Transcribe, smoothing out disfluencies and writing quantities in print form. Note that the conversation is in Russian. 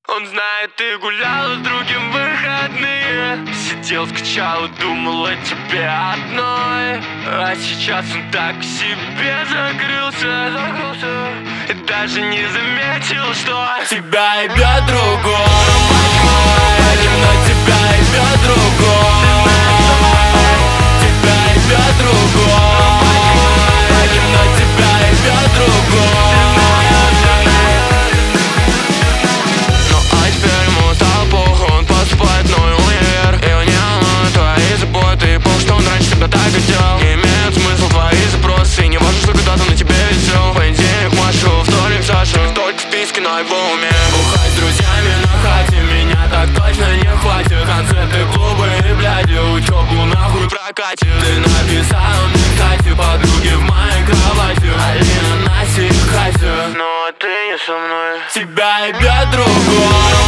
Он знает, ты гуляла с другим в выходные. Сидел, скучал и думал о тебе одной. А сейчас он так в себе закрылся и даже не заметил, что тебя ебет другой. Но тебя ебет другой. Тебя ебет другой. Но тебя ебет другой. Имеет смысл твои запросы. Не важно, что когда-то на тебе висел. Понедельник Машу, вторник Саша. Только в списке на его уме. Бухать с друзьями на хате. Меня так точно не хватит. Концерты, клубы и бляди. Учебу нахуй прокатит. Ты написала мне, кстати, подруги в моей кровати. Алина, Настя и Катя. Но ты не со мной. Тебя ебет другой.